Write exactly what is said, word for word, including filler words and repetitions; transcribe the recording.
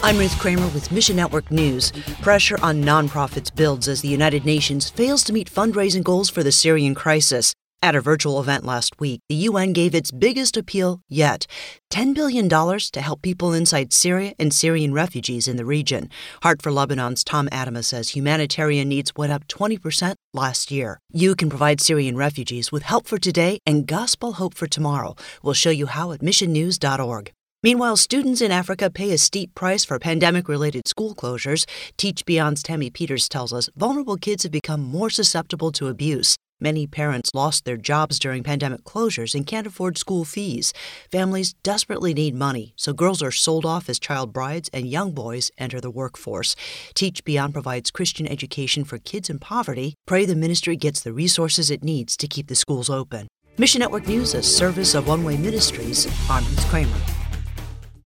I'm Ruth Kramer with Mission Network News. Pressure on nonprofits builds as the United Nations fails to meet fundraising goals for the Syrian crisis. At a virtual event last week, the U N gave its biggest appeal yet, ten billion dollars to help people inside Syria and Syrian refugees in the region. Heart for Lebanon's Tom Adama says humanitarian needs went up twenty percent last year. You can provide Syrian refugees with help for today and gospel hope for tomorrow. We'll show you how at mission news dot org. Meanwhile, students in Africa pay a steep price for pandemic-related school closures. Teach Beyond's Tammy Peters tells us vulnerable kids have become more susceptible to abuse. Many parents lost their jobs during pandemic closures and can't afford school fees. Families desperately need money, so girls are sold off as child brides and young boys enter the workforce. Teach Beyond provides Christian education for kids in poverty. Pray the ministry gets the resources it needs to keep the schools open. Mission Network News, a service of One Way Ministries. I'm Ruth Kramer.